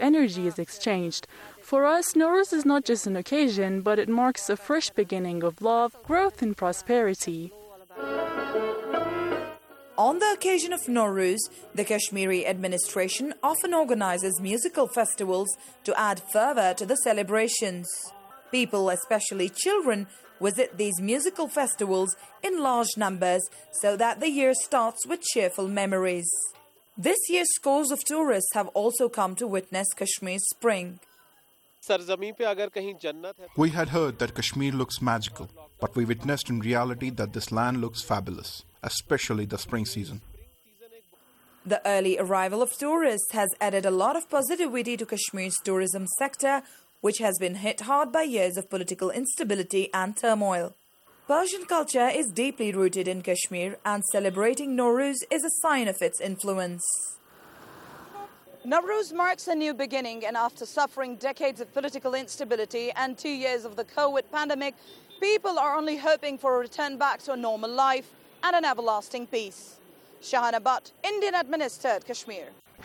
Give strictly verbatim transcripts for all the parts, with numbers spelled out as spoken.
energy is exchanged. For us, Nowruz is not just an occasion, but it marks a fresh beginning of love, growth and prosperity. On the occasion of Nowruz, the Kashmiri administration often organizes musical festivals to add fervor to the celebrations. People, especially children, visit these musical festivals in large numbers so that the year starts with cheerful memories. This year, scores of tourists have also come to witness Kashmir's spring. We had heard that Kashmir looks magical, but we witnessed in reality that this land looks fabulous, especially the spring season. The early arrival of tourists has added a lot of positivity to Kashmir's tourism sector, which has been hit hard by years of political instability and turmoil. Persian culture is deeply rooted in Kashmir, and celebrating Nowruz is a sign of its influence. Nowruz marks a new beginning, and after suffering decades of political instability and two years of the COVID pandemic, people are only hoping for a return back to a normal life and an everlasting peace. Shahana Butt, Indian-administered Kashmir.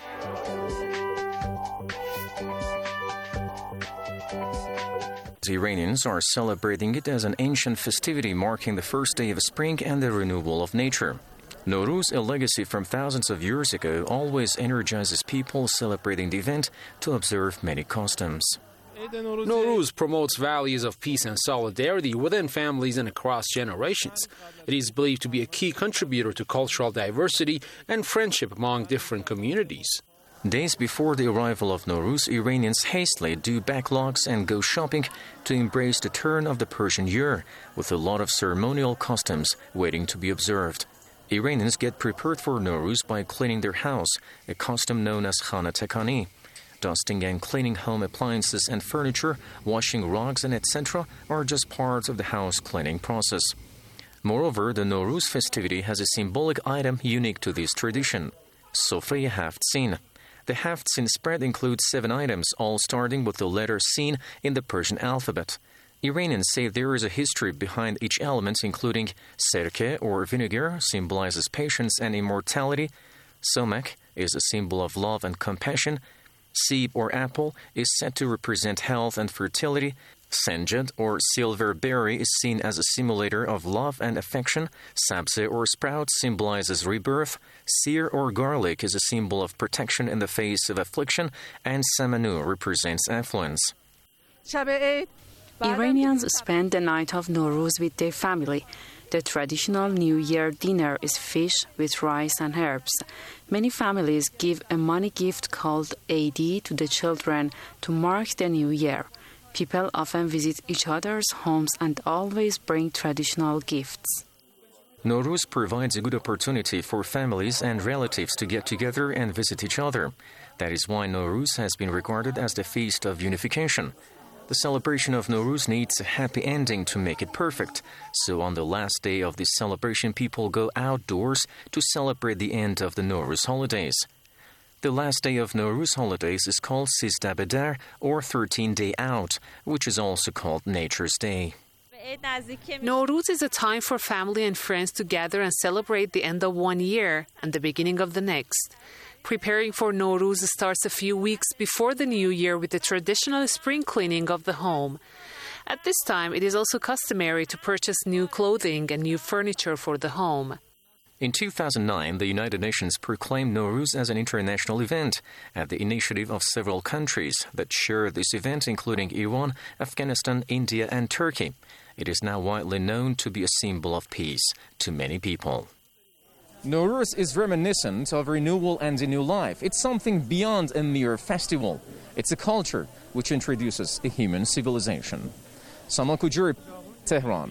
Iranians are celebrating it as an ancient festivity marking the first day of spring and the renewal of nature. Nowruz, a legacy from thousands of years ago, always energizes people celebrating the event to observe many customs. Nowruz promotes values of peace and solidarity within families and across generations. It is believed to be a key contributor to cultural diversity and friendship among different communities. Days before the arrival of Nowruz, Iranians hastily do backlogs and go shopping to embrace the turn of the Persian year, with a lot of ceremonial customs waiting to be observed. Iranians get prepared for Nowruz by cleaning their house, a custom known as Khana Tekani. Dusting and cleaning home appliances and furniture, washing rugs and et cetera are just parts of the house cleaning process. Moreover, the Nowruz festivity has a symbolic item unique to this tradition: Sofrei Haft Sin. The Haft Sin spread includes seven items, all starting with the letter Sin in the Persian alphabet. Iranians say there is a history behind each element, including Serke, or vinegar, symbolizes patience and immortality. Somak is a symbol of love and compassion. Seb, or apple, is said to represent health and fertility. Senjad, or silver berry, is seen as a simulator of love and affection. Sabze, or sprout, symbolizes rebirth. Seer, or garlic, is a symbol of protection in the face of affliction. And Samanu represents affluence. Iranians spend the night of Nowruz with their family. The traditional New Year dinner is fish with rice and herbs. Many families give a money gift called Eidi to the children to mark the New Year. People often visit each other's homes and always bring traditional gifts. Nowruz provides a good opportunity for families and relatives to get together and visit each other. That is why Nowruz has been regarded as the feast of unification. The celebration of Nowruz needs a happy ending to make it perfect. So on the last day of this celebration, people go outdoors to celebrate the end of the Nowruz holidays. The last day of Nowruz holidays is called Sizdah Bedar, or thirteenth Day Out, which is also called Nature's Day. Nowruz is a time for family and friends to gather and celebrate the end of one year and the beginning of the next. Preparing for Nowruz starts a few weeks before the new year with the traditional spring cleaning of the home. At this time, it is also customary to purchase new clothing and new furniture for the home. In two thousand nine, the United Nations proclaimed Nowruz as an international event at the initiative of several countries that share this event, including Iran, Afghanistan, India, and Turkey. It is now widely known to be a symbol of peace to many people. Nowruz is reminiscent of renewal and a new life. It's something beyond a mere festival. It's a culture which introduces a human civilization. Samal Kujuri, Tehran.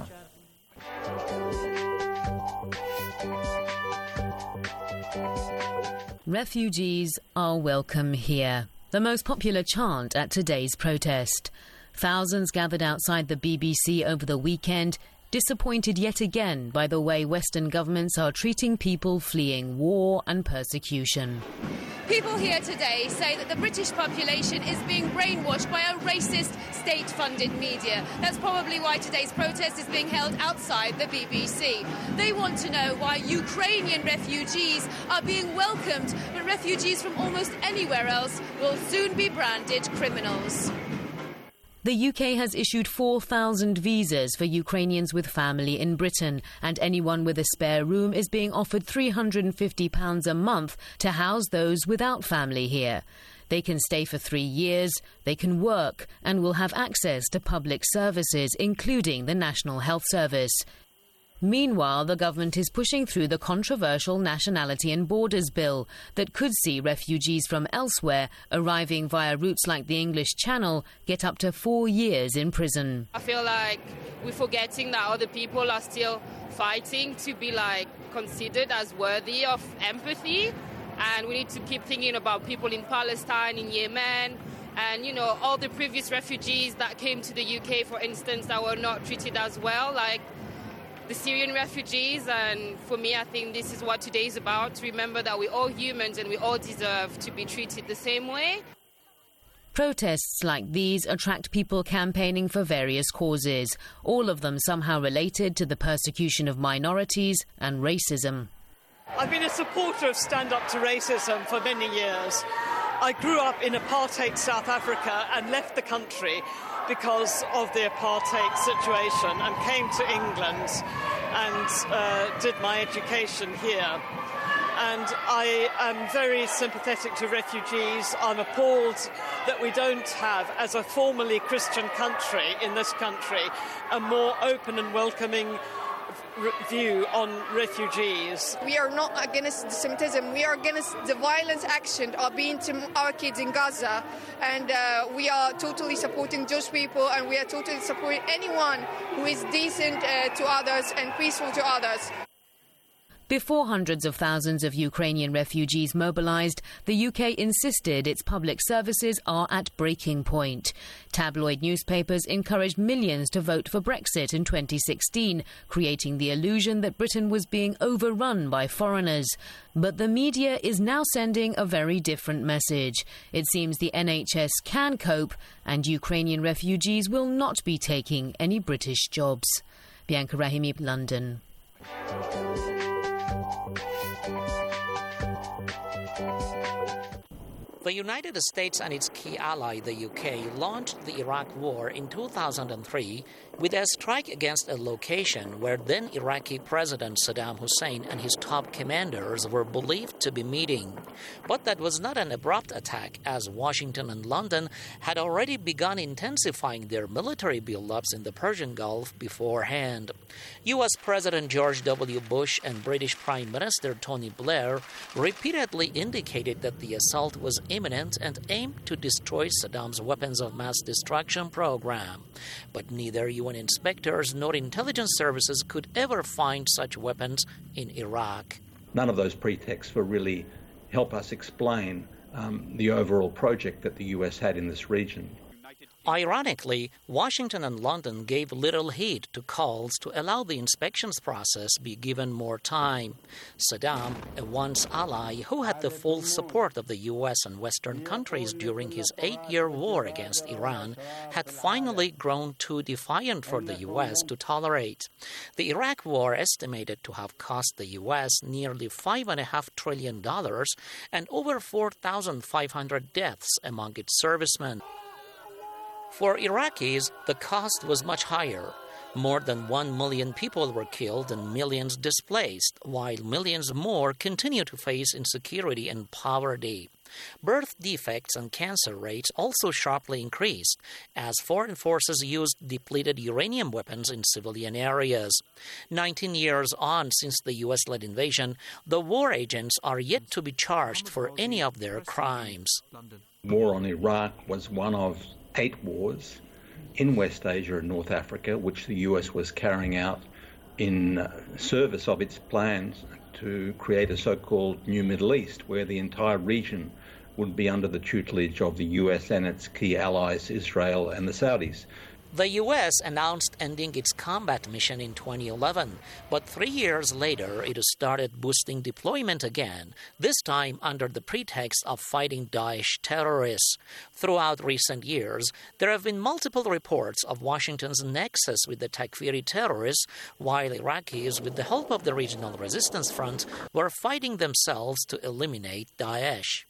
Refugees are welcome here. The most popular chant at today's protest. Thousands gathered outside the B B C over the weekend, disappointed yet again by the way Western governments are treating people fleeing war and persecution. People here today say that the British population is being brainwashed by a racist, state-funded media. That's probably why today's protest is being held outside the B B C. They want to know why Ukrainian refugees are being welcomed, but that refugees from almost anywhere else will soon be branded criminals. The U K has issued four thousand visas for Ukrainians with family in Britain, and anyone with a spare room is being offered three hundred fifty pounds a month to house those without family here. They can stay for three years, they can work, and will have access to public services, including the National Health Service. Meanwhile, the government is pushing through the controversial Nationality and Borders Bill that could see refugees from elsewhere arriving via routes like the English Channel get up to four years in prison. I feel like we're forgetting that other people are still fighting to be like considered as worthy of empathy, and we need to keep thinking about people in Palestine, in Yemen, and, you know, all the previous refugees that came to the U K, for instance, that were not treated as well, like the Syrian refugees. And for me, I think this is what today is about, to remember that we're all humans and we all deserve to be treated the same way. Protests like these attract people campaigning for various causes, all of them somehow related to the persecution of minorities and racism. I've been a supporter of Stand Up to Racism for many years. I grew up in apartheid South Africa and left the country because of the apartheid situation and came to England and uh, did my education here. And I am very sympathetic to refugees. I'm appalled that we don't have, as a formerly Christian country in this country, a more open and welcoming view on refugees. We are not against anti-Semitism. We are against the violent action of being to our kids in Gaza, and uh, we are totally supporting Jewish people, and we are totally supporting anyone who is decent uh, to others and peaceful to others. Before hundreds of thousands of Ukrainian refugees mobilized, the U K insisted its public services are at breaking point. Tabloid newspapers encouraged millions to vote for Brexit in twenty sixteen, creating the illusion that Britain was being overrun by foreigners. But the media is now sending a very different message. It seems the N H S can cope, and Ukrainian refugees will not be taking any British jobs. Bianca Rahimi, London. The United States and its key ally, the U K, launched the Iraq War in two thousand three with a strike against a location where then Iraqi President Saddam Hussein and his top commanders were believed to be meeting. But that was not an abrupt attack, as Washington and London had already begun intensifying their military buildups in the Persian Gulf beforehand. U S President George W. Bush and British Prime Minister Tony Blair repeatedly indicated that the assault was imminent and aimed to destroy Saddam's weapons of mass destruction program. But neither U N inspectors nor intelligence services could ever find such weapons in Iraq. None of those pretexts will really help us explain um, the overall project that the U S had in this region. Ironically, Washington and London gave little heed to calls to allow the inspections process be given more time. Saddam, a once ally who had the full support of the U S and Western countries during his eight-year war against Iran, had finally grown too defiant for the U S to tolerate. The Iraq War estimated to have cost the U S nearly five point five trillion dollars and over four thousand five hundred deaths among its servicemen. For Iraqis, the cost was much higher. More than one million people were killed and millions displaced, while millions more continue to face insecurity and poverty. Birth defects and cancer rates also sharply increased as foreign forces used depleted uranium weapons in civilian areas. Nineteen years on since the U S-led invasion, the war agents are yet to be charged for any of their crimes. War on Iraq was one of eight wars in West Asia and North Africa, which the U S was carrying out in service of its plans to create a so-called New Middle East, where the entire region would be under the tutelage of the U S and its key allies, Israel and the Saudis. The U S announced ending its combat mission in twenty eleven, but three years later it started boosting deployment again, this time under the pretext of fighting Daesh terrorists. Throughout recent years, there have been multiple reports of Washington's nexus with the Takfiri terrorists, while Iraqis, with the help of the Regional Resistance Front, were fighting themselves to eliminate Daesh.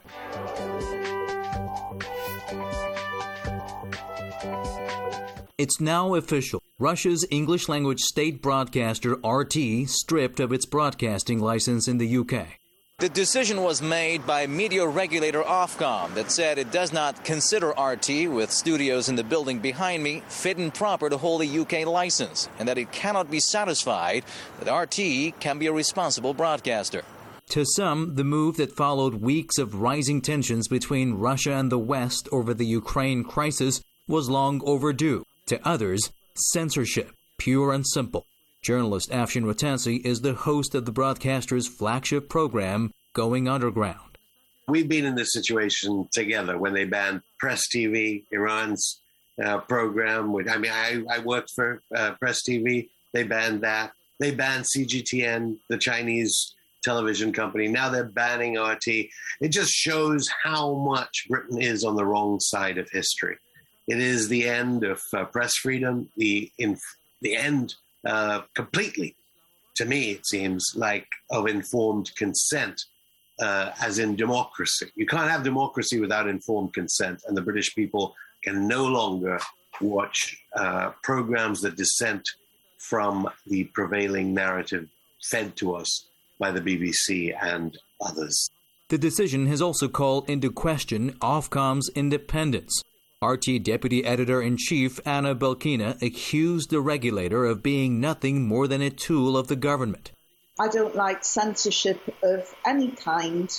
It's now official. Russia's English-language state broadcaster R T stripped of its broadcasting license in the U K. The decision was made by media regulator Ofcom that said it does not consider R T, with studios in the building behind me, fit and proper to hold a U K license, and that it cannot be satisfied that R T can be a responsible broadcaster. To some, the move that followed weeks of rising tensions between Russia and the West over the Ukraine crisis was long overdue. To others, censorship, pure and simple. Journalist Afshin Rattansi is the host of the broadcaster's flagship program, Going Underground. We've been in this situation together when they banned Press T V, Iran's uh, program. With, I mean, I, I worked for uh, Press T V. They banned that. They banned C G T N, the Chinese television company. Now they're banning R T. It just shows how much Britain is on the wrong side of history. It is the end of uh, press freedom, the in, the end uh, completely, to me it seems, like of informed consent, uh, as in democracy. You can't have democracy without informed consent, and the British people can no longer watch uh, programs that dissent from the prevailing narrative fed to us by the B B C and others. The decision has also called into question Ofcom's independence. R T Deputy Editor-in-Chief Anna Belkina accused the regulator of being nothing more than a tool of the government. I don't like censorship of any kind.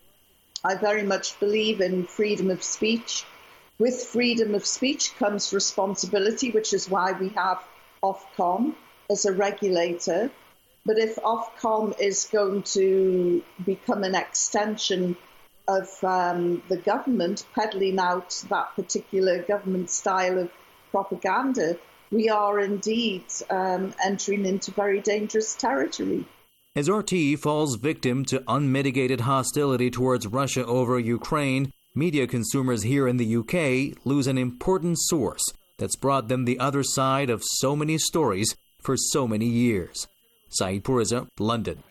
I very much believe in freedom of speech. With freedom of speech comes responsibility, which is why we have Ofcom as a regulator. But if Ofcom is going to become an extension of um, the government, peddling out that particular government style of propaganda, we are indeed um, entering into very dangerous territory. As R T falls victim to unmitigated hostility towards Russia over Ukraine, media consumers here in the U K lose an important source that's brought them the other side of so many stories for so many years. Saeed Puriza, London.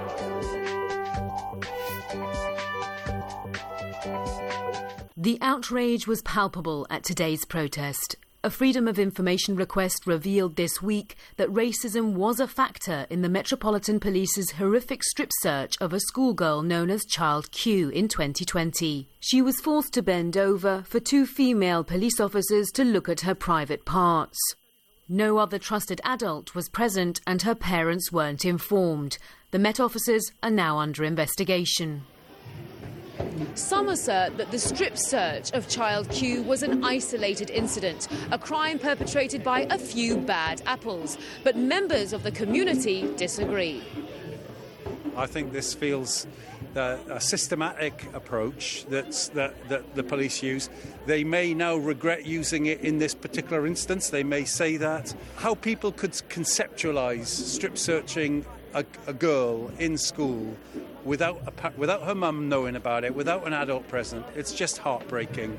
The outrage was palpable at today's protest. A Freedom of Information request revealed this week that racism was a factor in the Metropolitan Police's horrific strip search of a schoolgirl known as Child Q in twenty twenty. She was forced to bend over for two female police officers to look at her private parts. No other trusted adult was present and her parents weren't informed. The Met officers are now under investigation. Some assert that the strip search of Child Q was an isolated incident, a crime perpetrated by a few bad apples. But members of the community disagree. I think this feels uh, a systematic approach that's, that, that the police use. They may now regret using it in this particular instance. They may say that. How people could conceptualise strip searching a, a girl in school without a, without her mum knowing about it, without an adult present, it's just heartbreaking.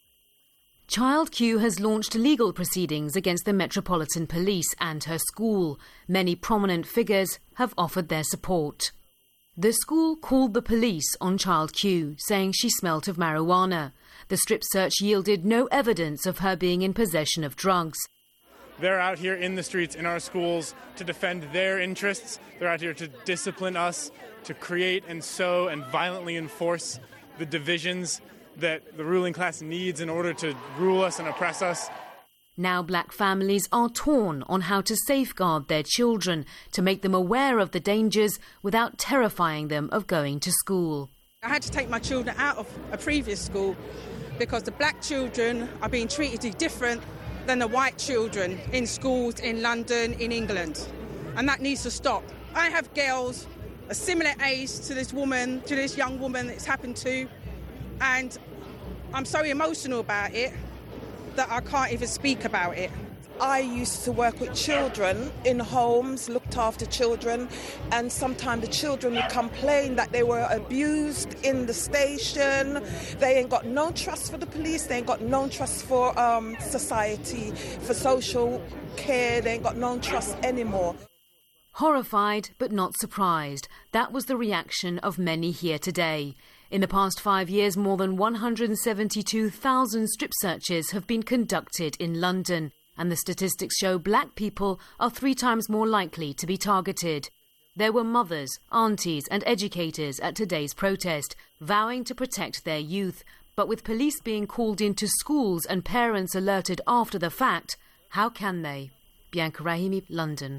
Child Q has launched legal proceedings against the Metropolitan Police and her school. Many prominent figures have offered their support. The school called the police on Child Q, saying she smelt of marijuana. The strip search yielded no evidence of her being in possession of drugs. They're out here in the streets, in our schools, to defend their interests. They're out here to discipline us, to create and sow and violently enforce the divisions that the ruling class needs in order to rule us and oppress us. Now black families are torn on how to safeguard their children, to make them aware of the dangers without terrifying them of going to school. I had to take my children out of a previous school because the black children are being treated different than the white children in schools in London, in England. And that needs to stop. I have girls a similar age to this woman, to this young woman it's happened to, and I'm so emotional about it that I can't even speak about it. I used to work with children in homes, looked after children, and sometimes the children would complain that they were abused in the station. They ain't got no trust for the police, they ain't got no trust for um, society, for social care, they ain't got no trust anymore. Horrified but not surprised, that was the reaction of many here today. In the past five years, more than one hundred seventy-two thousand strip searches have been conducted in London. And the statistics show black people are three times more likely to be targeted. There were mothers, aunties and educators at today's protest, vowing to protect their youth. But with police being called into schools and parents alerted after the fact, how can they? Bianca Rahimi, London.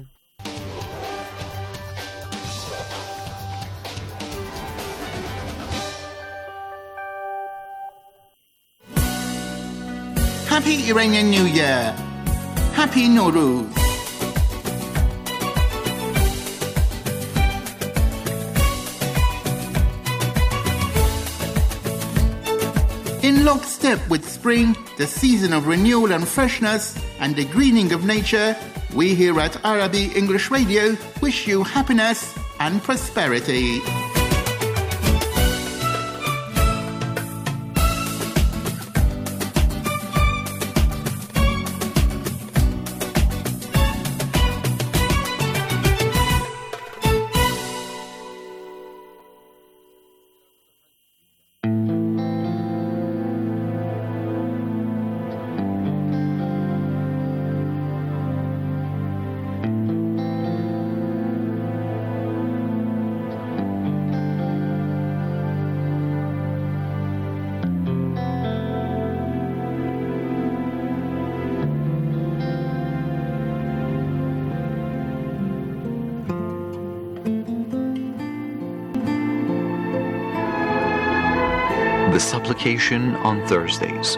Happy Iranian New Year! Happy Nowruz! In lockstep with spring, the season of renewal and freshness, and the greening of nature, we here at Arabi English Radio wish you happiness and prosperity. The supplication on Thursdays.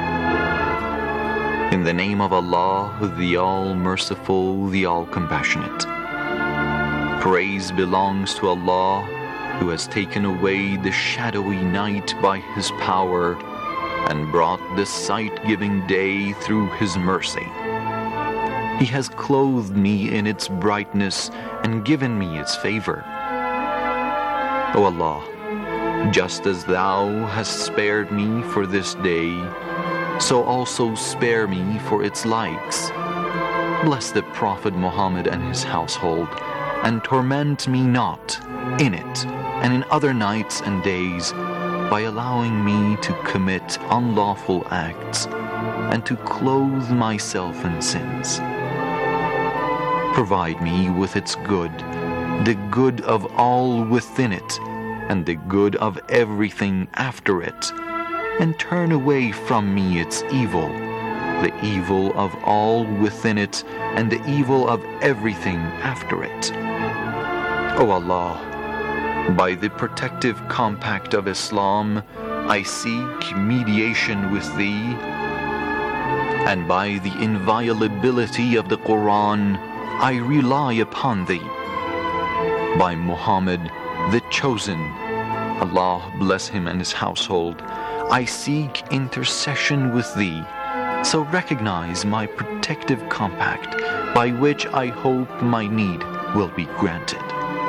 In the name of Allah, the All-Merciful, the All-Compassionate. Praise belongs to Allah, who has taken away the shadowy night by His power and brought the sight-giving day through His mercy. He has clothed me in its brightness and given me its favor. O Allah, just as Thou hast spared me for this day, so also spare me for its likes. Bless the Prophet Muhammad and his household, and torment me not in it and in other nights and days by allowing me to commit unlawful acts and to clothe myself in sins. Provide me with its good, the good of all within it, and the good of everything after it, and turn away from me its evil, the evil of all within it, and the evil of everything after it. O Allah, by the protective compact of Islam, I seek mediation with Thee, and by the inviolability of the Quran, I rely upon Thee. By Muhammad, the Chosen, Allah bless him and his household, I seek intercession with Thee, so recognize my protective compact, by which I hope my need will be granted.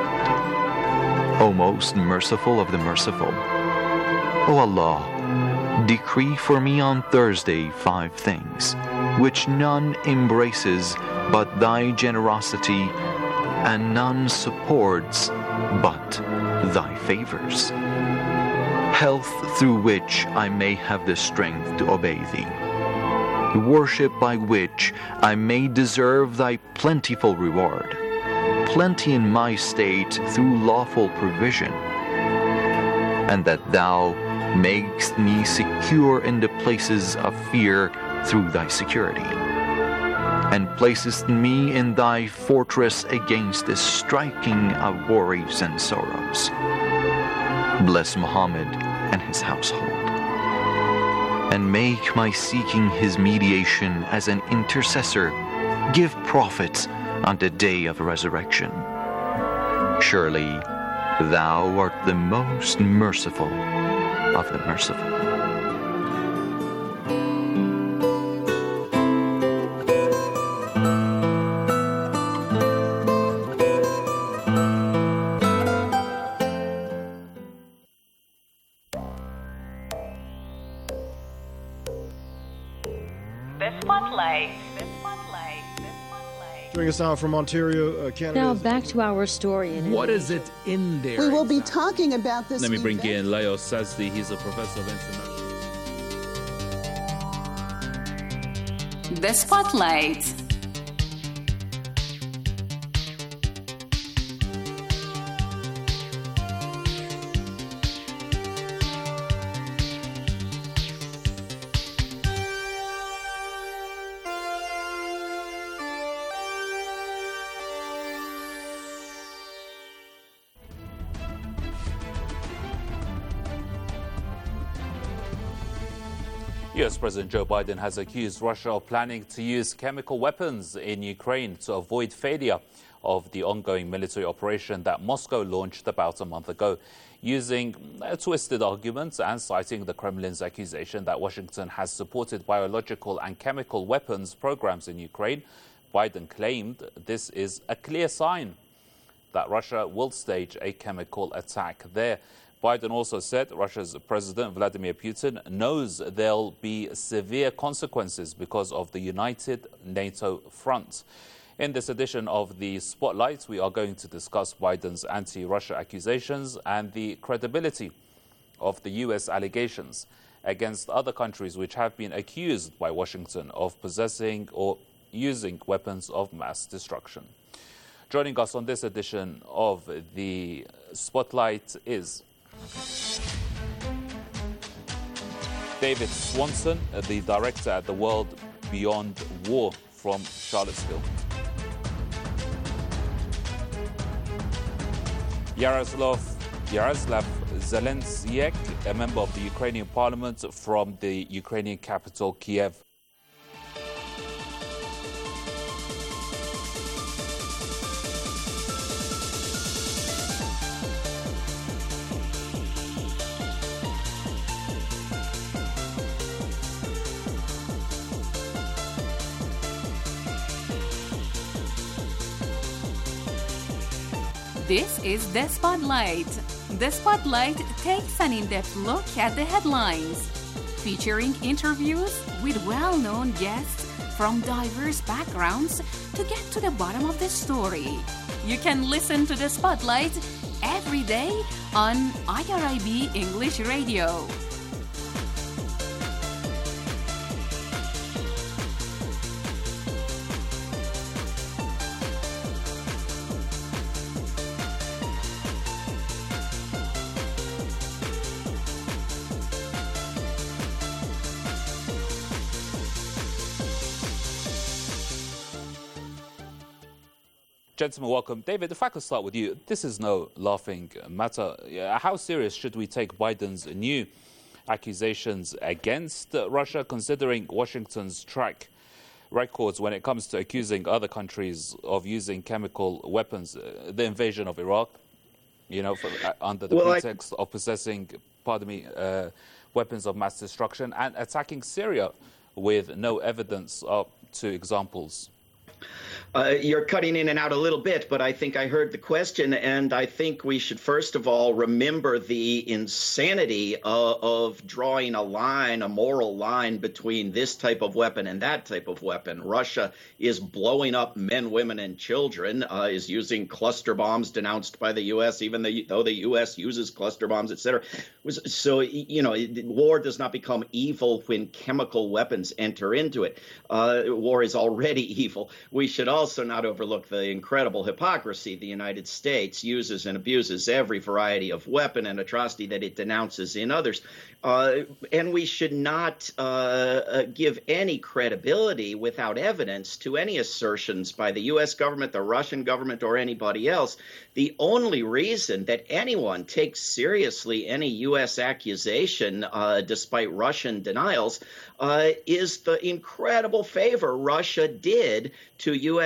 O most merciful of the merciful, O Allah, decree for me on Thursday five things, which none embraces but Thy generosity, and none supports but Thy favors. Health through which I may have the strength to obey Thee. Worship by which I may deserve Thy plentiful reward. Plenty in my state through lawful provision. And that Thou makest me secure in the places of fear through Thy security, and placest me in Thy fortress against the striking of worries and sorrows. Bless Muhammad and his household, and make my seeking his mediation as an intercessor give profit on the day of resurrection. Surely Thou art the most merciful of the merciful. The Spotlight. The Spotlight. The Spotlight. Joining us now from Ontario, uh, Canada. Now back to our story. In what is it in there? We will be talking about this. Let me bring event. in Leo Sazdi. He's a professor of international. The Spotlight. U S President Joe Biden has accused Russia of planning to use chemical weapons in Ukraine to avoid failure of the ongoing military operation that Moscow launched about a month ago, using uh, twisted arguments and citing the Kremlin's accusation that Washington has supported biological and chemical weapons programs in Ukraine. Biden claimed this is a clear sign that Russia will stage a chemical attack there. Biden also said Russia's President Vladimir Putin knows there'll be severe consequences because of the united NATO front. In this edition of the Spotlight, we are going to discuss Biden's anti-Russia accusations and the credibility of the U S allegations against other countries which have been accused by Washington of possessing or using weapons of mass destruction. Joining us on this edition of the Spotlight is David Swanson, the director at the World Beyond War from Charlottesville. Yaroslav, Yaroslav Zelensiek, a member of the Ukrainian parliament from the Ukrainian capital, Kiev. This is The Spotlight. The Spotlight takes an in-depth look at the headlines, featuring interviews with well-known guests from diverse backgrounds to get to the bottom of the story. You can listen to The Spotlight every day on I R I B English Radio. Gentlemen, welcome. David, if I could start with you, this is no laughing matter. How serious should we take Biden's new accusations against Russia, considering Washington's track records when it comes to accusing other countries of using chemical weapons? The invasion of Iraq, you know, for, uh, under the well, pretext I... of possessing, pardon me, uh, weapons of mass destruction, and attacking Syria with no evidence up to examples. Uh, you're cutting in and out a little bit, but I think I heard the question, and I think we should first of all remember the insanity uh, of drawing a line, a moral line between this type of weapon and that type of weapon. Russia is blowing up men, women, and children, uh, is using cluster bombs denounced by the U S, even the, though the U S uses cluster bombs, et cetera. So, you know, war does not become evil when chemical weapons enter into it. Uh, war is already evil. We should also not overlook the incredible hypocrisy the United States uses and abuses every variety of weapon and atrocity that it denounces in others. Uh, and we should not uh, give any credibility without evidence to any assertions by the U S government, the Russian government, or anybody else. The only reason that anyone takes seriously any U S accusation, uh, despite Russian denials, uh, is the incredible favor Russia did to U S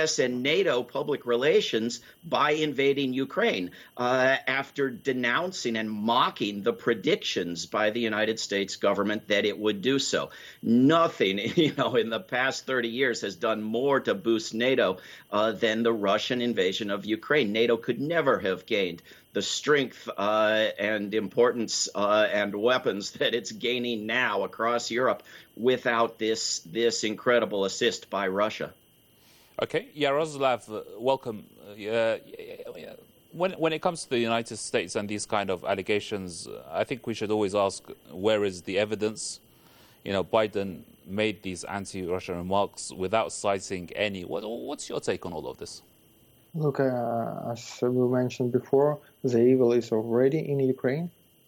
S and NATO public relations by invading Ukraine uh, after denouncing and mocking the predictions by the United States government that it would do so. Nothing, you know, in the past thirty years has done more to boost NATO uh, than the Russian invasion of Ukraine. NATO could never have gained the strength uh, and importance uh, and weapons that it's gaining now across Europe without this this incredible assist by Russia. Okay, Yaroslav, uh, welcome. Uh, when when it comes to the United States and these kind of allegations, I think we should always ask, where is the evidence? You know, Biden made these anti-Russian remarks without citing any. What, what's your take on all of this? Look, uh, as we mentioned before, the evil is already in Ukraine.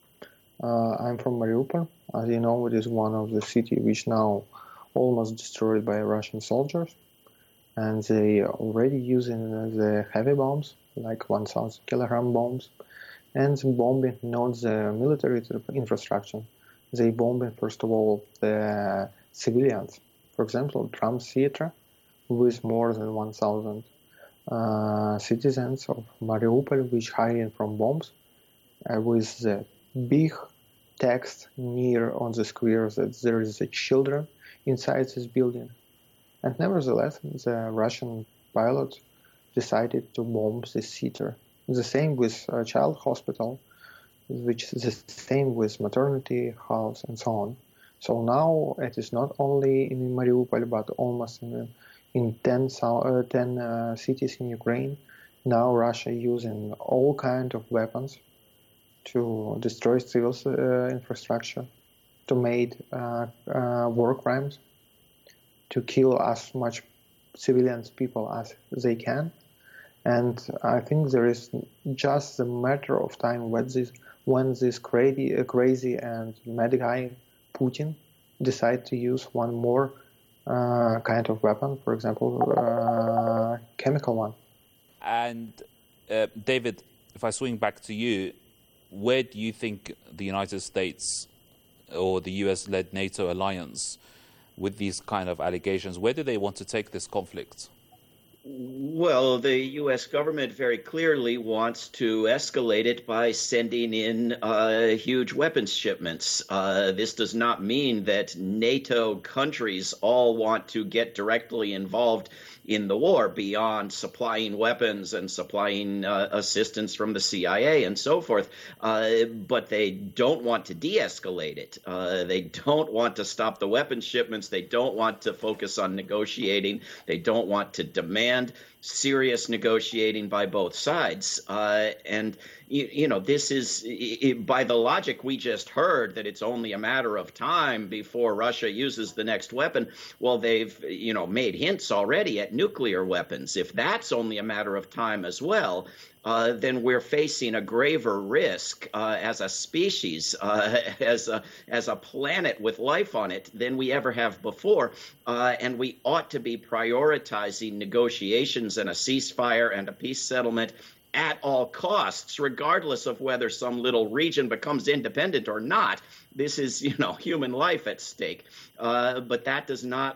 Uh, I'm from Mariupol. As you know, it is one of the cities which now almost destroyed by Russian soldiers. And they are already using the heavy bombs, like one thousand kilogram bombs, and bombing not the military infrastructure. They bombing, first of all, the civilians. For example, Drum Theater, with more than one thousand Uh, citizens of Mariupol which hiding from bombs, uh, with the big text near on the square that there is a children inside this building. And nevertheless, the Russian pilots decided to bomb this theater. The same with a child hospital, which is the same with maternity house and so on. So now it is not only in Mariupol but almost in In ten, uh, ten uh, cities in Ukraine. Now Russia using all kinds of weapons to destroy civil uh, infrastructure, to make uh, uh, war crimes, to kill as much civilians people as they can. And I think there is just a matter of time when this, when this crazy, uh, crazy and mad guy Putin decide to use one more Uh, kind of weapon, for example, uh, chemical one. And uh, David, if I swing back to you, where do you think the United States or the U S-led NATO alliance, with these kind of allegations, where do they want to take this conflict? Well, the U S government very clearly wants to escalate it by sending in uh, huge weapons shipments. Uh, this does not mean that NATO countries all want to get directly involved in the war beyond supplying weapons and supplying uh, assistance from the C I A and so forth. Uh, but they don't want to de-escalate it. Uh, they don't want to stop the weapons shipments. They don't want to focus on negotiating. They don't want to demand serious negotiating by both sides. Uh, and, you, you know, this is, it, by the logic we just heard, that it's only a matter of time before Russia uses the next weapon. Well, they've, you know, made hints already at nuclear weapons. If that's only a matter of time as well, uh, then we're facing a graver risk uh, as a species, uh, as a as a planet with life on it than we ever have before. Uh, and we ought to be prioritizing negotiations and a ceasefire and a peace settlement at all costs, regardless of whether some little region becomes independent or not. This is, you know, human life at stake. Uh, but that does not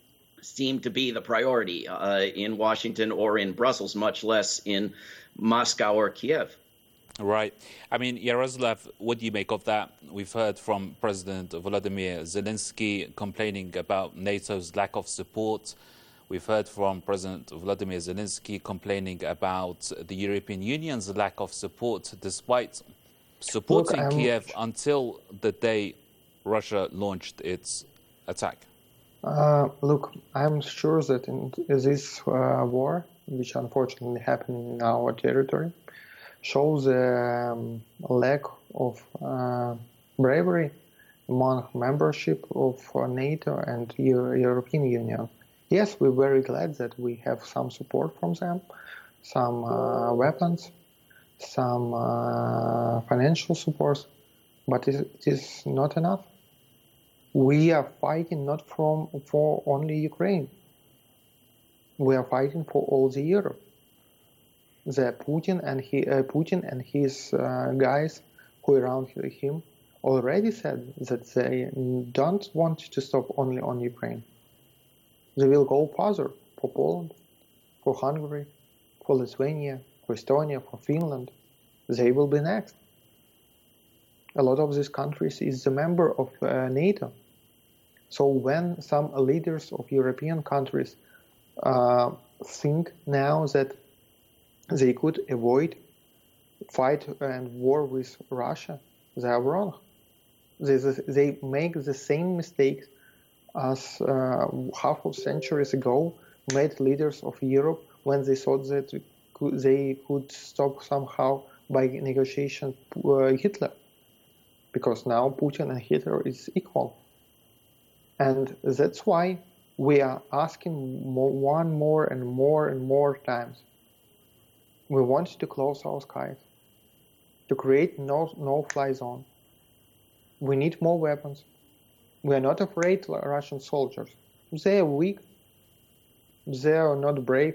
seem to be the priority uh, in Washington or in Brussels, much less in Moscow or Kiev. Right. I mean, Yaroslav, what do you make of that? We've heard from President Volodymyr Zelensky complaining about NATO's lack of support. We've heard from President Volodymyr Zelensky complaining about the European Union's lack of support, despite supporting Look, Kiev until the day Russia launched its attack. Uh, look, I'm sure that in this uh, war, which unfortunately happened in our territory, shows a um, lack of uh, bravery among membership of uh, NATO and Euro- European Union. Yes, we're very glad that we have some support from them, some uh, weapons, some uh, financial support, but it, it is not enough. We are fighting not from for only Ukraine. We are fighting for all the Europe. The Putin and he, uh, Putin and his uh, guys who around him already said that they don't want to stop only on Ukraine. They will go further for Poland, for Hungary, for Lithuania, for Estonia, for Finland. They will be next. A lot of these countries is a member of uh, NATO. So when some leaders of European countries uh, think now that they could avoid fight and war with Russia, they are wrong. They, they make the same mistakes as uh, half of centuries ago made leaders of Europe when they thought that they could stop somehow by negotiation uh, Hitler. Because now Putin and Hitler is equal. And that's why we are asking more, one more and more and more times. We want to close our skies, to create no, no-fly zone. We need more weapons. We are not afraid of Russian soldiers. They are weak. They are not brave.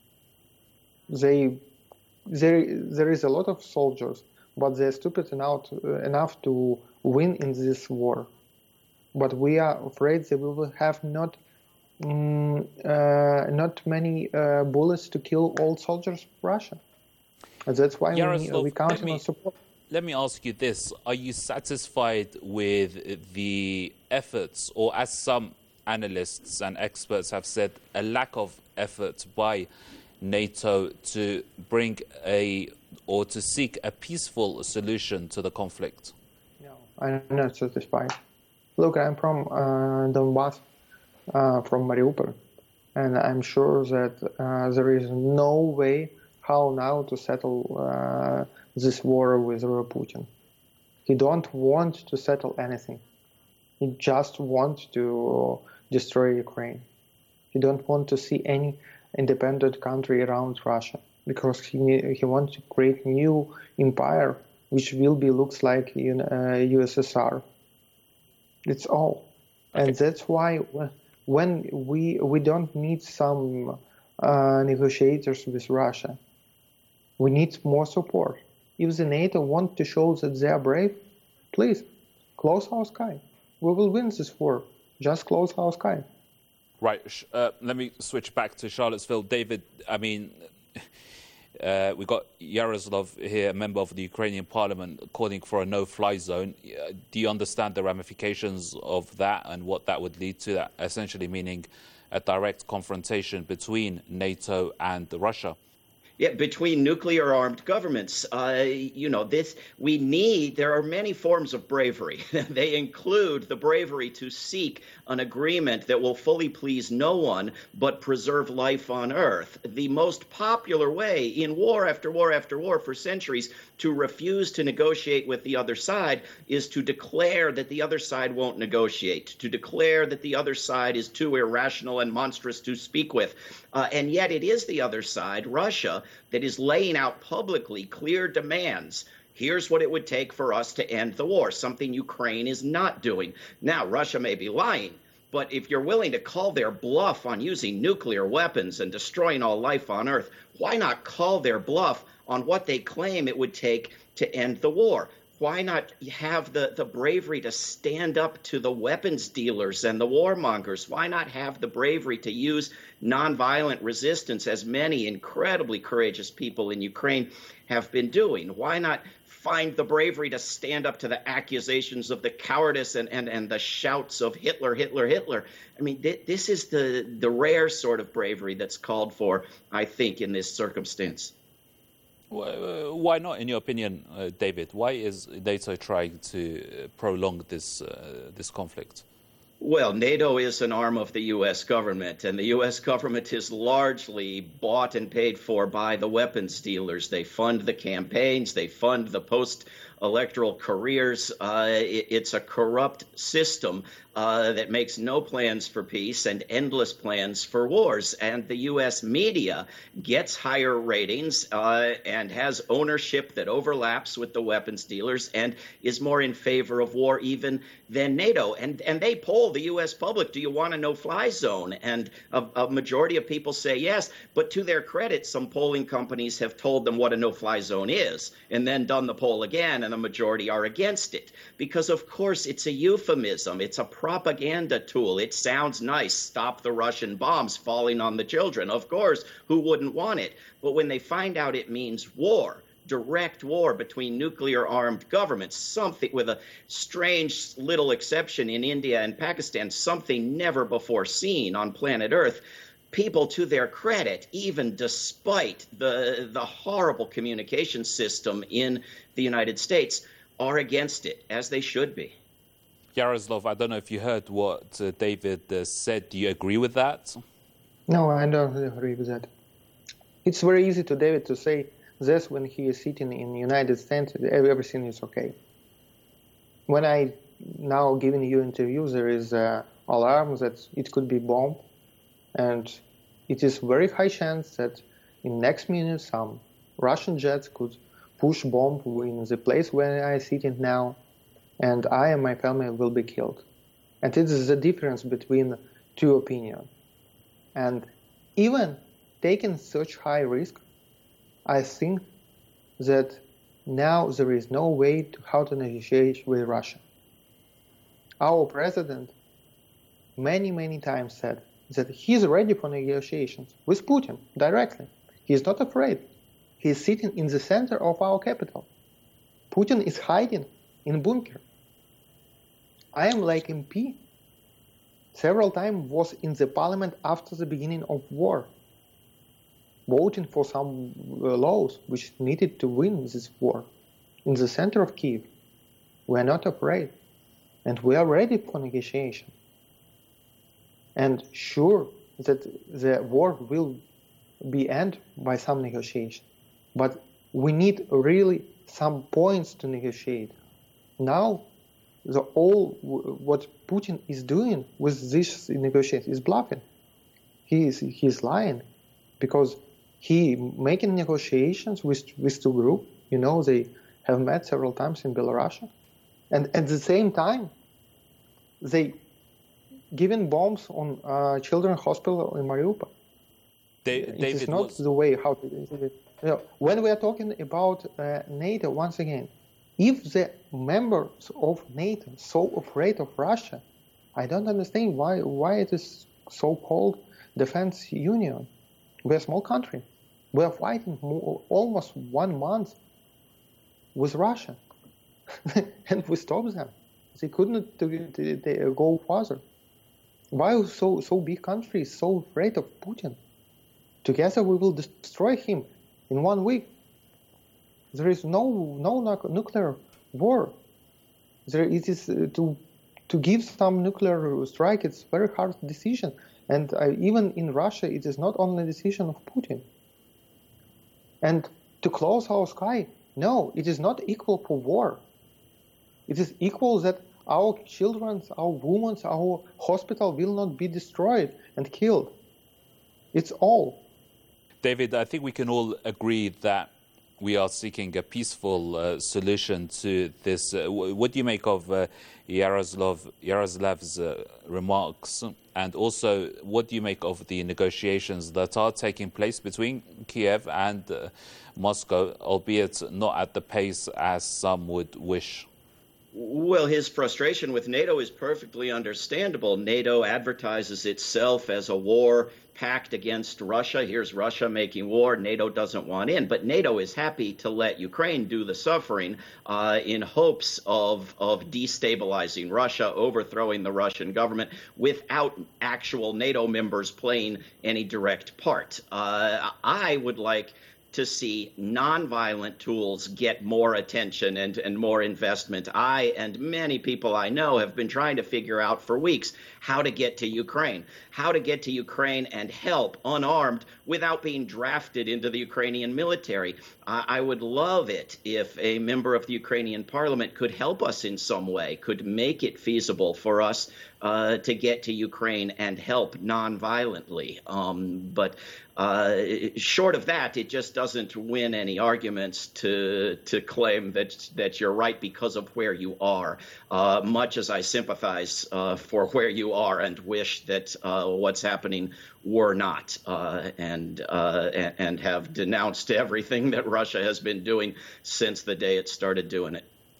They, they, there is a lot of soldiers, but they're stupid enough, uh, enough to win in this war. But we are afraid that we will have not mm, uh, not many uh, bullets to kill all soldiers of Russia. And that's why Yaroslav, we, we count me, on support. Let me ask you this. Are you satisfied with the efforts, or as some analysts and experts have said, a lack of effort by NATO to bring a or to seek a peaceful solution to the conflict? No, I'm not satisfied. Look, I'm from uh, Donbass, uh, from Mariupol, and I'm sure that uh, there is no way how now to settle uh, this war with Putin. He don't want to settle anything. He just wants to destroy Ukraine. He don't want to see any independent country around Russia, because he he wants to create new empire which will be looks like in uh, U S S R. It's all, okay. And that's why when we we don't need some uh, negotiators with Russia, we need more support. If the NATO want to show that they are brave, please close our sky. We will win this war. Just close our sky. Right. Uh, let me switch back to Charlottesville. David, I mean, uh, we've got Yaroslav here, a member of the Ukrainian parliament, calling for a no-fly zone. Uh, do you understand the ramifications of that and what that would lead to? That essentially meaning a direct confrontation between NATO and Russia. Yeah, between nuclear-armed governments. Uh, you know, this we need. There are many forms of bravery. They include the bravery to seek an agreement that will fully please no one but preserve life on Earth. The most popular way in war after war after war for centuries to refuse to negotiate with the other side is to declare that the other side won't negotiate, to declare that the other side is too irrational and monstrous to speak with. Uh, and yet it is the other side, Russia, that is laying out publicly clear demands. Here's what it would take for us to end the war, something Ukraine is not doing. Now, Russia may be lying, but if you're willing to call their bluff on using nuclear weapons and destroying all life on Earth, why not call their bluff on what they claim it would take to end the war? Why not have the, the bravery to stand up to the weapons dealers and the warmongers? Why not have the bravery to use nonviolent resistance, as many incredibly courageous people in Ukraine have been doing? Why not find the bravery to stand up to the accusations of the cowardice and, and, and the shouts of Hitler, Hitler, Hitler? I mean, th- this is the, the rare sort of bravery that's called for, I think, in this circumstance. Why not, in your opinion, uh, David? Why is NATO trying to prolong this uh, this conflict? Well, NATO is an arm of the U S government, and the U S government is largely bought and paid for by the weapons dealers. They fund the campaigns, they fund the post-electoral careers. Uh, it, it's a corrupt system uh, that makes no plans for peace and endless plans for wars. And the U S media gets higher ratings uh, and has ownership that overlaps with the weapons dealers and is more in favor of war even than NATO. And, and they poll the U S public, do you want a no-fly zone? And a, a majority of people say yes. But to their credit, some polling companies have told them what a no-fly zone is and then done the poll again. And and the majority are against it. Because, of course, it's a euphemism. It's a propaganda tool. It sounds nice. Stop the Russian bombs falling on the children. Of course, who wouldn't want it? But when they find out it means war, direct war between nuclear-armed governments, something with a strange little exception in India and Pakistan, something never before seen on planet Earth, people, to their credit, even despite the the horrible communication system in the United States, are against it, as they should be. Yaroslav, I don't know if you heard what uh, David uh, said. Do you agree with that? No, I don't agree with that. It's very easy to David to say this when he is sitting in the United States, everything is okay. When I now giving you interview, there is uh, alarm that it could be bomb, and it is very high chance that in next minute some Russian jets could push bomb in the place where I am sitting now, and I and my family will be killed. And it is the difference between two opinions. And even taking such high risk, I think that now there is no way to how to negotiate with Russia. Our president many, many times said that he is ready for negotiations with Putin directly. He is not afraid. He is sitting in the center of our capital. Putin is hiding in bunker. I am like M P. Several times was in the parliament after the beginning of war, voting for some uh, laws which needed to win this war. In the center of Kiev, we are not afraid, and we are ready for negotiation. And sure that the war will be end by some negotiation, but we need really some points to negotiate. Now, the all what Putin is doing with this negotiation is bluffing. He is he is lying, because he making negotiations with with two groups. You know, they have met several times in Belarus, and at the same time, they giving bombs on uh, children's hospital in Mariupol. Da- it David is not was... the way how to. You know, when we are talking about uh, NATO, once again, if the members of NATO are so afraid of Russia, I don't understand why why it is so-called defense union. We're a small country. We are fighting more, almost one month with Russia, and we stopped them. They couldn't to, to, to go further. Why so so big country is so afraid of Putin? Together we will destroy him in one week. There is no no nuclear war. There it is uh, to to give some nuclear strike. It's very hard decision, and uh, even in Russia, it is not only a decision of Putin. And to close our sky, no, it is not equal for war. It is equal that our children, our women, our hospital will not be destroyed and killed. It's all. David, I think we can all agree that we are seeking a peaceful uh, solution to this. Uh, what do you make of uh, Yaroslav, Yaroslav's uh, remarks? And also, what do you make of the negotiations that are taking place between Kiev and uh, Moscow, albeit not at the pace as some would wish? Well, his frustration with NATO is perfectly understandable. NATO advertises itself as a war pact against Russia. Here's Russia making war. NATO doesn't want in. But NATO is happy to let Ukraine do the suffering uh, in hopes of, of destabilizing Russia, overthrowing the Russian government without actual NATO members playing any direct part. Uh, I would like to see nonviolent tools get more attention and, and more investment. I and many people I know have been trying to figure out for weeks how to get to Ukraine, how to get to Ukraine and help unarmed without being drafted into the Ukrainian military. I, I would love it if a member of the Ukrainian parliament could help us in some way, could make it feasible for us uh, to get to Ukraine and help nonviolently. Um, but uh, short of that, it just doesn't win any arguments to to claim that that you're right because of where you are. Uh, much as I sympathize uh, for where you are and wish that uh, what's happening were not, uh, and uh, and have denounced everything that Russia has been doing since the day it started doing it.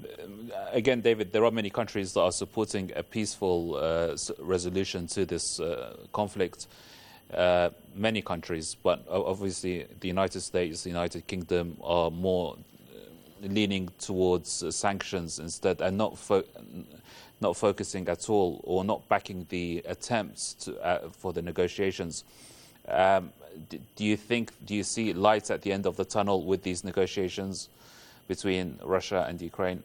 again, David, there are many countries that are supporting a peaceful uh, resolution to this uh, conflict. Uh, many countries, but obviously the United States, the United Kingdom are more leaning towards uh, sanctions instead, and not fo- not focusing at all, or not backing the attempts to, uh, for the negotiations. Um, d- do you think? Do you see light at the end of the tunnel with these negotiations between Russia and Ukraine?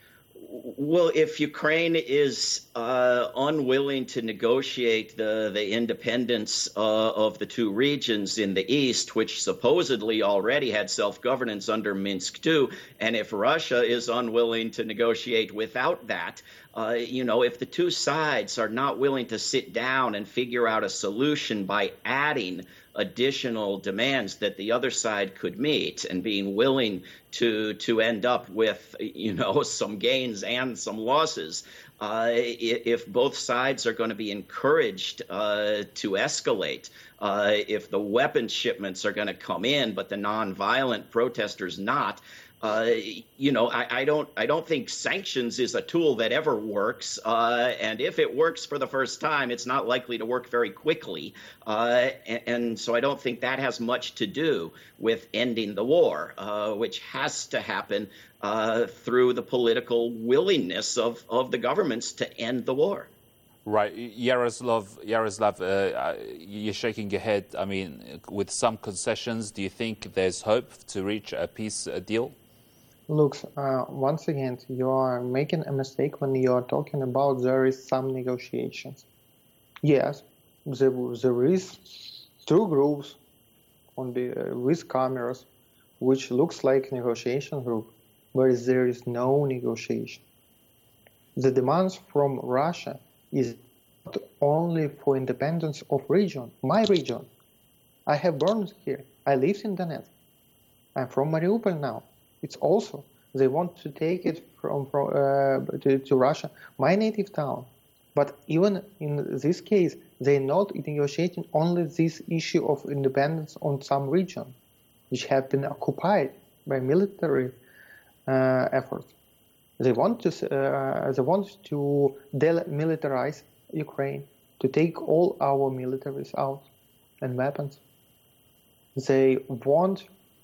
Well, if Ukraine is uh, unwilling to negotiate the, the independence uh, of the two regions in the east, which supposedly already had self-governance under Minsk two, and if Russia is unwilling to negotiate without that, uh, you know, if the two sides are not willing to sit down and figure out a solution by adding additional demands that the other side could meet, and being willing to to end up with, you know, some gains and some losses. Uh, if both sides are going to be encouraged uh, to escalate, uh, if the weapons shipments are going to come in, but the nonviolent protesters not, Uh, you know, I, I don't I don't think sanctions is a tool that ever works. Uh, and if it works for the first time, it's not likely to work very quickly. Uh, and, and so I don't think that has much to do with ending the war, uh, which has to happen uh, through the political willingness of, of the governments to end the war. Right. Yaroslav, Yaroslav, uh, you're shaking your head. I mean, with some concessions, do you think there's hope to reach a peace deal? Look, uh, once again, you are making a mistake when you are talking about there is some negotiations. Yes, there, there is two groups on the, uh, with cameras, which looks like negotiation group, whereas there is no negotiation. The demands from Russia is not only for independence of region, my region. I have born here. I live in Donetsk. I'm from Mariupol now. It's also, they want to take it from, from uh, to, to Russia, my native town. But even in this case, they're not negotiating only this issue of independence on some region, which have been occupied by military uh, efforts. They want to uh, they want to demilitarize Ukraine, to take all our militaries out and weapons. They want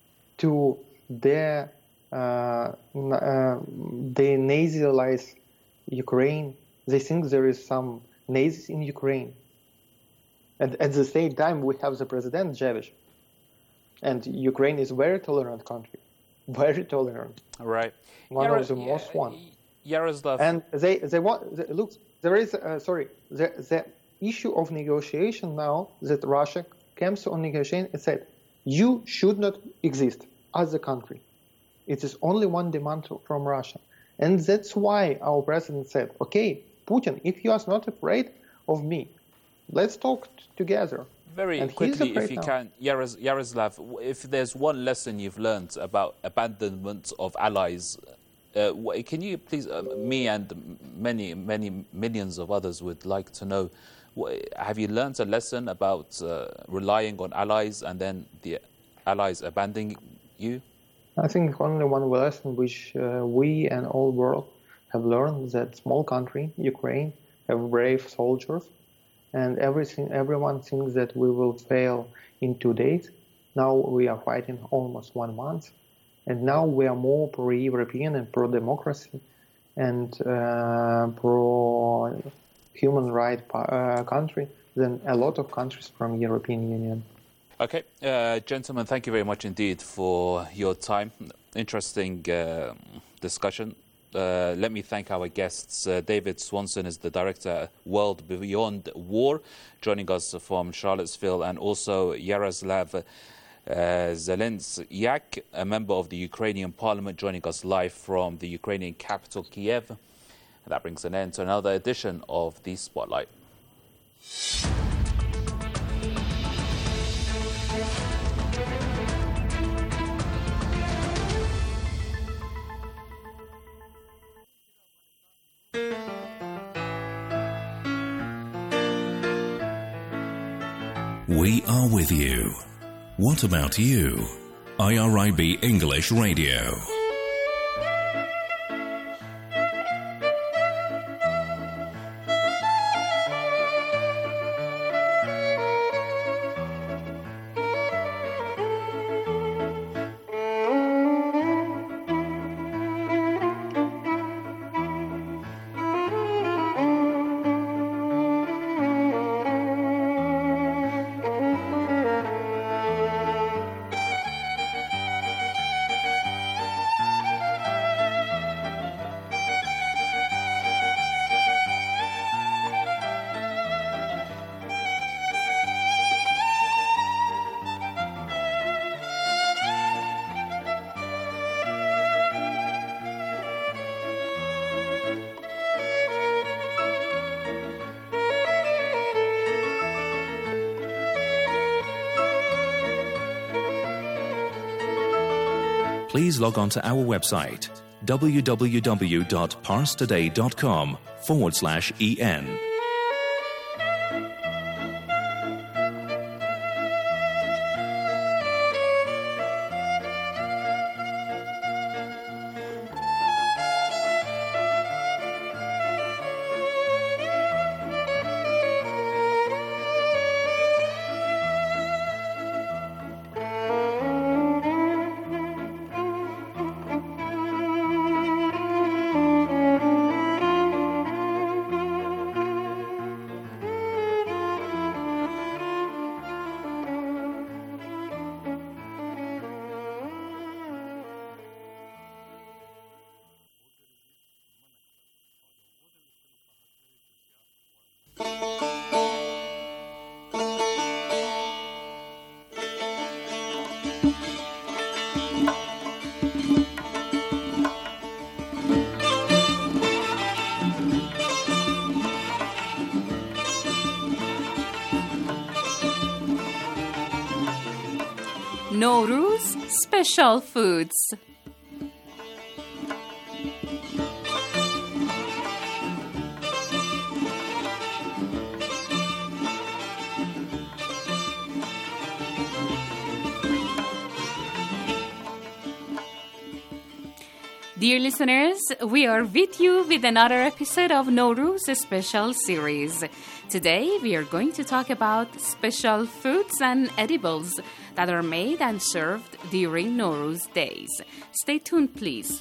to de uh, uh, denazalize Ukraine. They think there is some Nazis in Ukraine, and at the same time we have the president Javish, and Ukraine is a very tolerant country, very tolerant. Right. One Yar- of the most one. Yaroslav. And they they want they, look. There is uh, sorry the the issue of negotiation now that Russia comes on negotiation and said you should not exist as a country. It is only one demand from Russia, and that's why our president said, "Okay, Putin, if you are not afraid of me, let's talk t- together." Very and quickly, if you now. can, Yaros- Yaroslav, if there's one lesson you've learned about abandonment of allies, uh, can you please, uh, me and many, many millions of others would like to know, have you learned a lesson about uh, relying on allies and then the allies abandoning you? I think only one lesson which uh, we and all world have learned, that small country, Ukraine, have brave soldiers, and everything, everyone thinks that we will fail in two days. Now we are fighting almost one month, and now we are more pro-European and pro-democracy and uh, pro-human rights uh, country than a lot of countries from European Union. Okay, uh, gentlemen, thank you very much indeed for your time. Interesting uh, discussion. Uh, let me thank our guests. Uh, David Swanson is the director, World Beyond War, joining us from Charlottesville, and also Yaroslav uh, Zelensyak, a member of the Ukrainian Parliament, joining us live from the Ukrainian capital, Kiev. And that brings an end to another edition of the Spotlight. We are with you. What about you? I R I B English Radio. please log on to our website www.parstoday.com forward slash en. Nowruz special foods. Dear listeners, we are with you with another episode of Nowruz special series. Today we are going to talk about special foods and edibles that are made and served during Nowruz days. Stay tuned, please.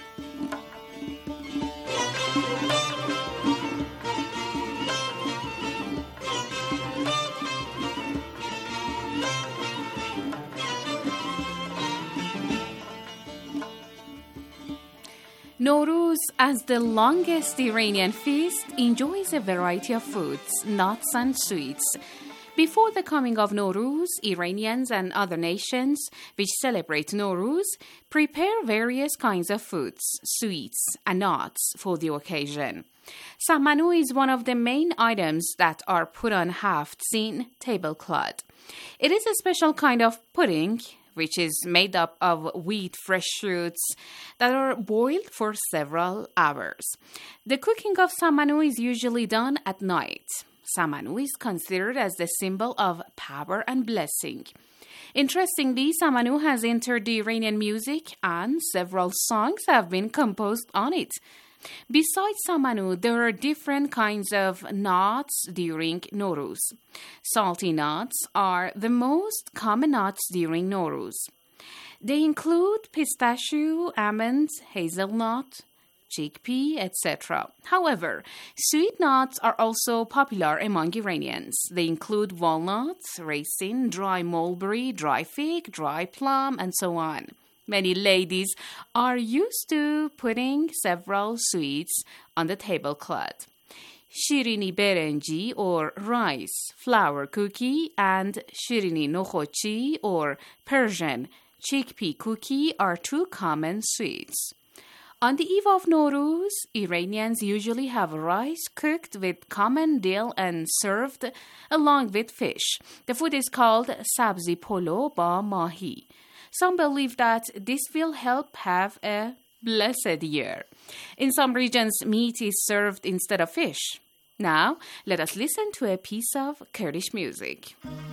Nowruz, as the longest Iranian feast, enjoys a variety of foods, nuts, and sweets. Before the coming of Nowruz, Iranians and other nations which celebrate Nowruz prepare various kinds of foods, sweets, and nuts for the occasion. Samanu is one of the main items that are put on haftzin tablecloth. It is a special kind of pudding which is made up of wheat fresh fruits that are boiled for several hours. The cooking of samanu is usually done at night. Samanu is considered as the symbol of power and blessing. Interestingly, samanu has entered the Iranian music and several songs have been composed on it. Besides samanu, there are different kinds of nuts during Nowruz. Salty nuts are the most common nuts during Nowruz. They include pistachio, almonds, hazelnut, chickpea, et cetera. However, sweet nuts are also popular among Iranians. They include walnuts, raisin, dry mulberry, dry fig, dry plum, and so on. Many ladies are used to putting several sweets on the tablecloth. Shirini berenji or rice flour cookie and shirini nokhochi or Persian chickpea cookie are two common sweets. On the eve of Nowruz, Iranians usually have rice cooked with common dill and served along with fish. The food is called sabzi polo ba mahi. Some believe that this will help have a blessed year. In some regions, meat is served instead of fish. Now, let us listen to a piece of Kurdish music.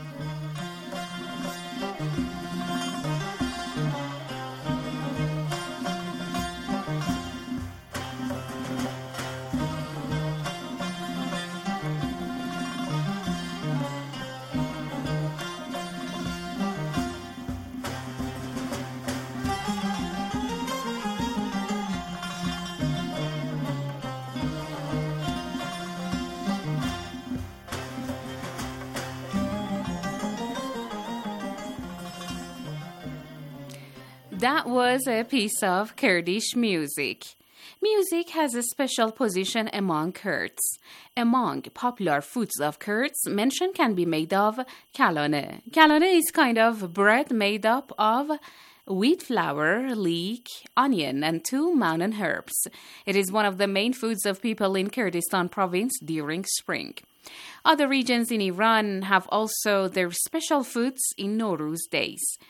That was a piece of Kurdish music. Music has a special position among Kurds. Among popular foods of Kurds, mention can be made of kalane. Kalane is kind of bread made up of wheat flour, leek, onion, and two mountain herbs. It is one of the main foods of people in Kurdistan province during spring. Other regions in Iran have also their special foods in Nowruz days.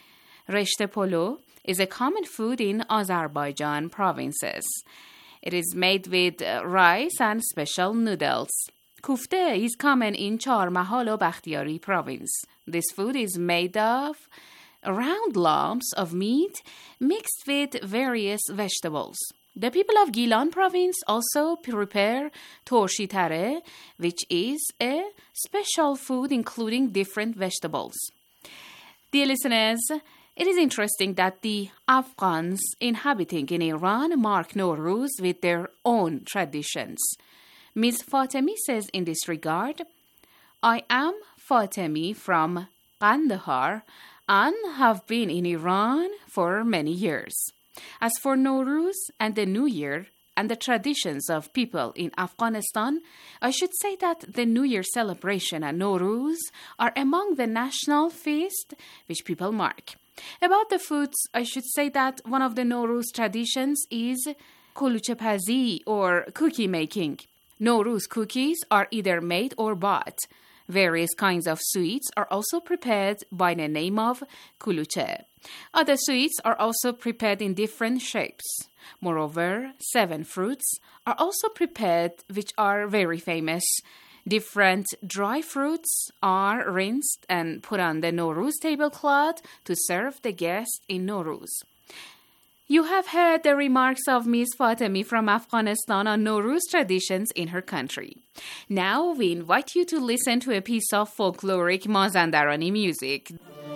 Reshte polo is a common food in Azerbaijan provinces. It is made with rice and special noodles. Kufte is common in Charmahal or Bakhtiyari province. This food is made of round lumps of meat mixed with various vegetables. The people of Gilan province also prepare torshi tare, which is a special food including different vegetables. Dear listeners, it is interesting that the Afghans inhabiting in Iran mark Nowruz with their own traditions. Miz Fatemi says in this regard, I am Fatemi from Kandahar and have been in Iran for many years. As for Nowruz and the New Year and the traditions of people in Afghanistan, I should say that the New Year celebration and Nowruz are among the national feasts which people mark. About the foods, I should say that one of the Nowruz traditions is kuluchepazi or cookie making. Nowruz cookies are either made or bought. Various kinds of sweets are also prepared by the name of kuluche. Other sweets are also prepared in different shapes. Moreover, seven fruits are also prepared which are very famous. Different dry fruits are rinsed and put on the Nowruz tablecloth to serve the guests in Nowruz. You have heard the remarks of Miz Fatemi from Afghanistan on Nowruz traditions in her country. Now we invite you to listen to a piece of folkloric Mazandarani music.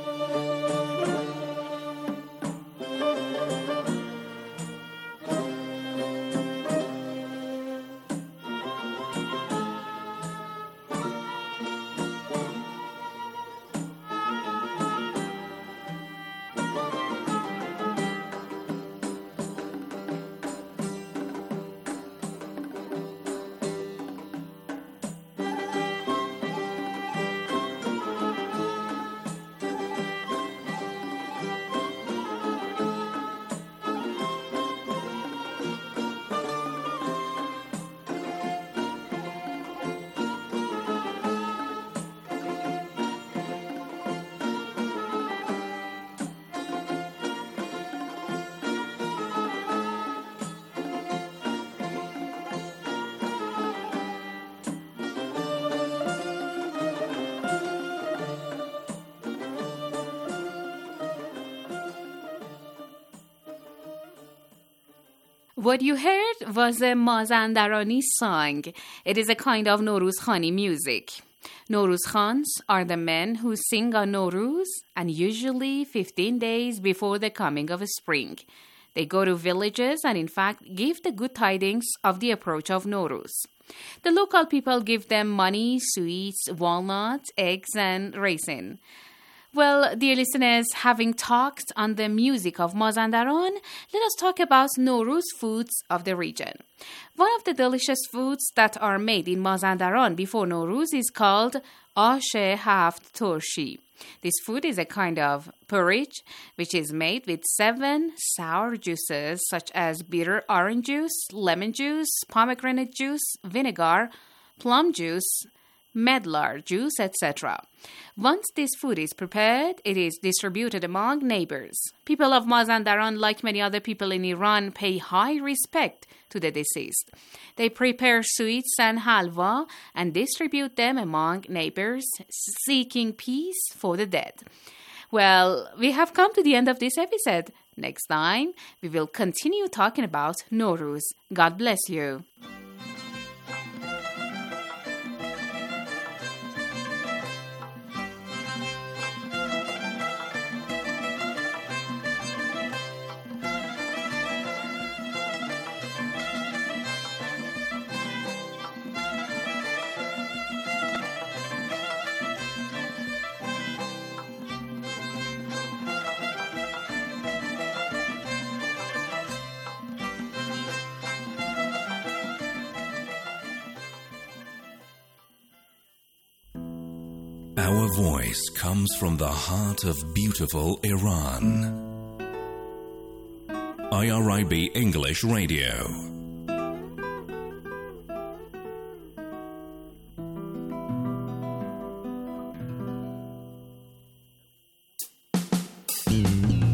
What you heard was a Mazandarani song. It is a kind of Nowruz Khani music. Nowruz Khans are the men who sing on Nowruz and usually fifteen days before the coming of spring. They go to villages and in fact give the good tidings of the approach of Nowruz. The local people give them money, sweets, walnuts, eggs and raisin. Well, dear listeners, having talked on the music of Mazandaran, let us talk about Nowruz foods of the region. One of the delicious foods that are made in Mazandaran before Nowruz is called Ashe Haft Torshi. This food is a kind of porridge which is made with seven sour juices such as bitter orange juice, lemon juice, pomegranate juice, vinegar, plum juice, medlar juice, et cetera. Once this food is prepared, it is distributed among neighbors. People of Mazandaran, like many other people in Iran, pay high respect to the deceased. They prepare sweets and halwa and distribute them among neighbors, seeking peace for the dead. Well, we have come to the end of this episode. Next time, we will continue talking about Nowruz. God bless you. Our voice comes from the heart of beautiful Iran. I R I B English Radio. Mm-hmm.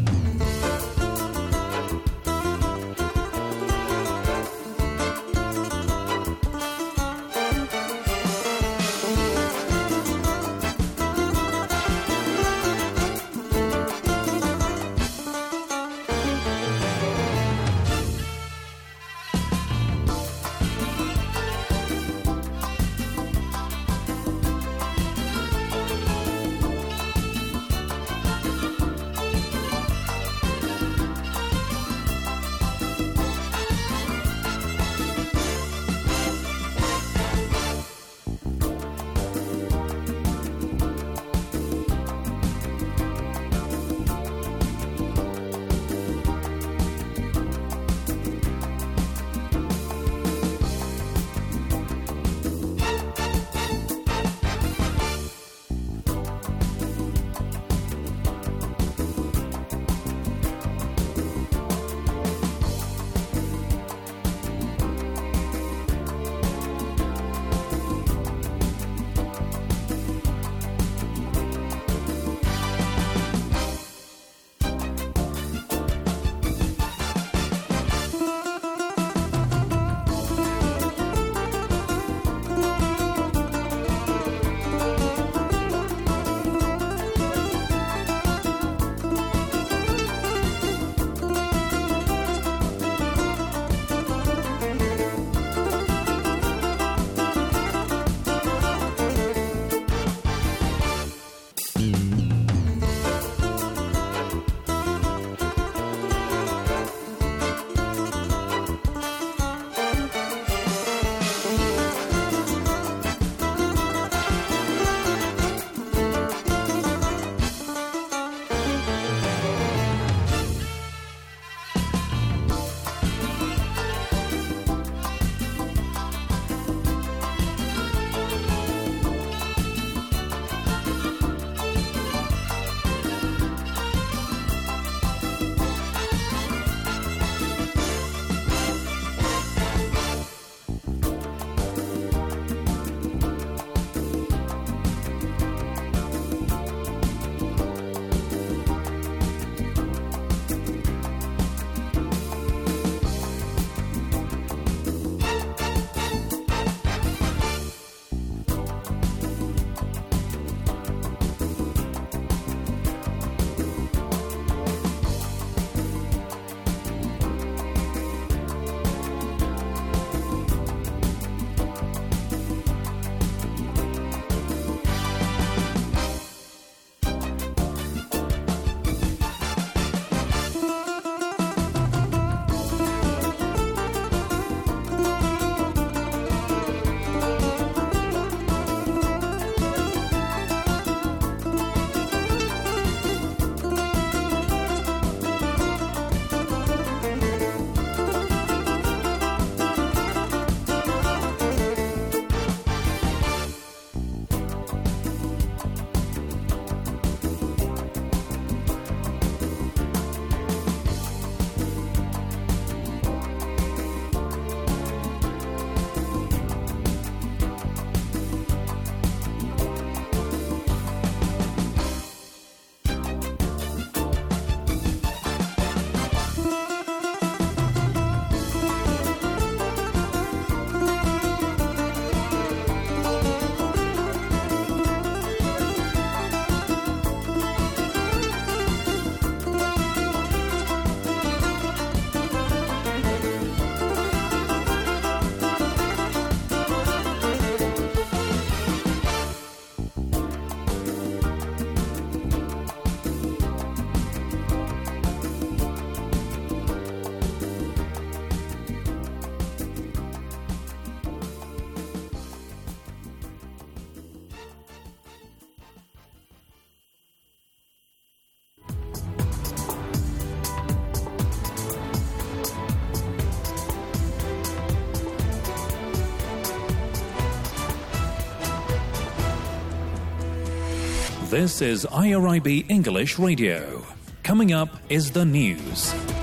This is I R I B English Radio. Coming up is the news.